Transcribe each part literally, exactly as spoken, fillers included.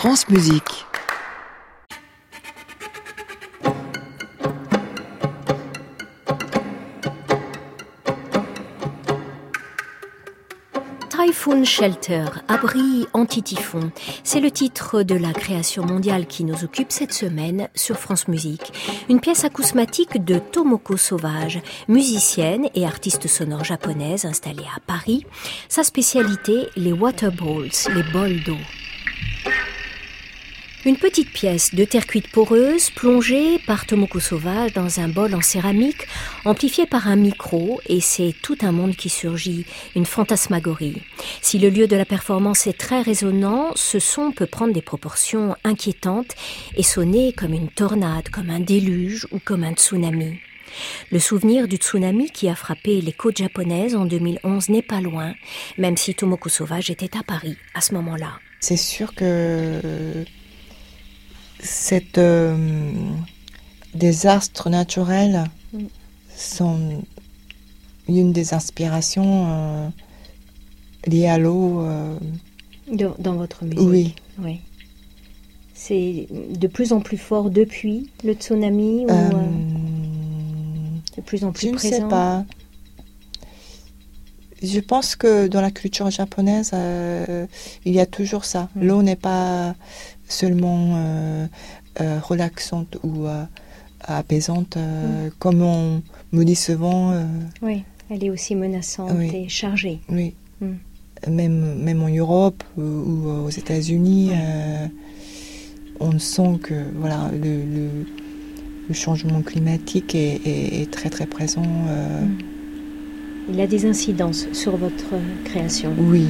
France Musique. Typhoon Shelter, abri anti-typhon, c'est le titre de la création mondiale qui nous occupe cette semaine sur France Musique. Une pièce acousmatique de Tomoko Sauvage, musicienne et artiste sonore japonaise installée à Paris. Sa spécialité, les water bowls, les bols d'eau. Une petite pièce de terre cuite poreuse plongée par Tomoko Sauvage dans un bol en céramique amplifié par un micro, et c'est tout un monde qui surgit, une fantasmagorie. Si le lieu de la performance est très résonnant, ce son peut prendre des proportions inquiétantes et sonner comme une tornade, comme un déluge ou comme un tsunami. Le souvenir du tsunami qui a frappé les côtes japonaises en deux mille onze n'est pas loin, même si Tomoko Sauvage était à Paris à ce moment-là. C'est sûr que Cette euh, désastres naturels mm. sont une des inspirations euh, liées à l'eau. Euh... Dans, dans votre musique. Oui. oui. C'est de plus en plus fort depuis le tsunami ou euh, euh, de plus en plus je présent. Je ne sais pas. Je pense que dans la culture japonaise, euh, il y a toujours ça. Mm. L'eau n'est pas seulement euh, euh, relaxante ou euh, apaisante, euh, mm. comme on me dit souvent. Euh, oui, elle est aussi menaçante oui. et chargée. Oui, mm. même, même en Europe ou, ou aux États-Unis, oui. euh, on sent que voilà, le, le, le changement climatique est, est, est très très présent. Euh, mm. Il a des incidences sur votre création. Oui.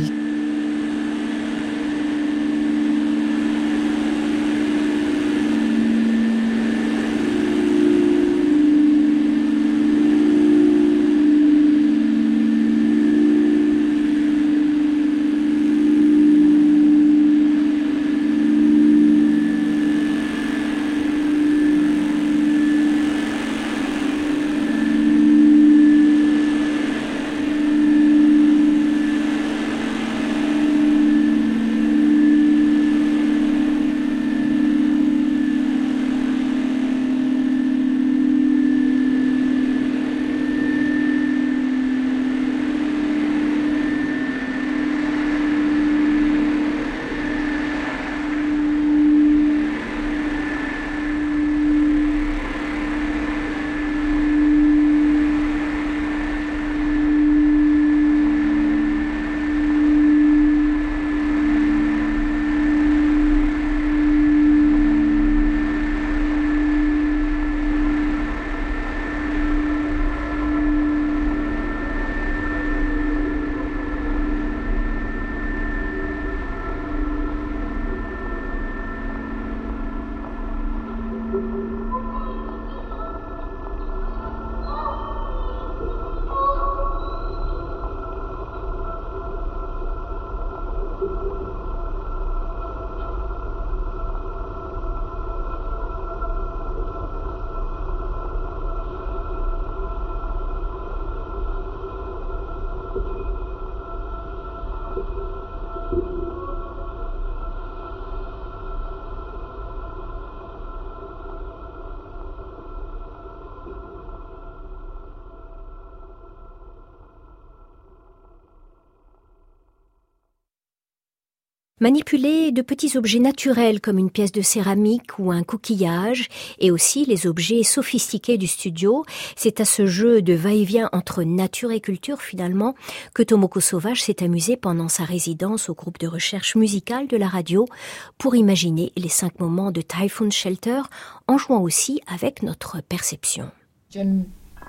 Manipuler de petits objets naturels comme une pièce de céramique ou un coquillage, et aussi les objets sophistiqués du studio, c'est à ce jeu de va-et-vient entre nature et culture finalement que Tomoko Sauvage s'est amusé pendant sa résidence au groupe de recherche musicale de la radio pour imaginer les cinq moments de Typhoon Shelter en jouant aussi avec notre perception. J'aime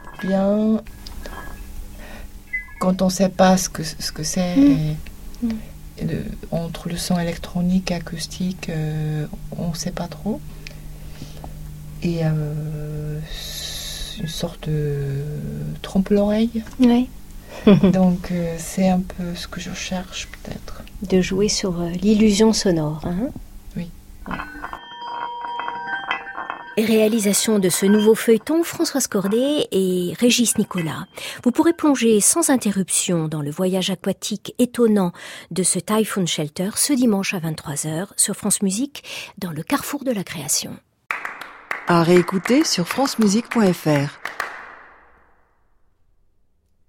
bien quand on ne sait pas ce que, ce que c'est. Mmh. Et... Mmh. De, entre le son électronique et acoustique, euh, on ne sait pas trop. Et euh, une sorte de trompe-l'oreille. Oui. Donc euh, c'est un peu ce que je cherche peut-être. De jouer sur euh, l'illusion sonore. Hein? Oui. Ouais. Réalisation de ce nouveau feuilleton, Françoise Cordet et Régis Nicolas. Vous pourrez plonger sans interruption dans le voyage aquatique étonnant de ce Typhoon Shelter ce dimanche à vingt-trois heures sur France Musique dans le carrefour de la création. À réécouter sur francemusique point f r.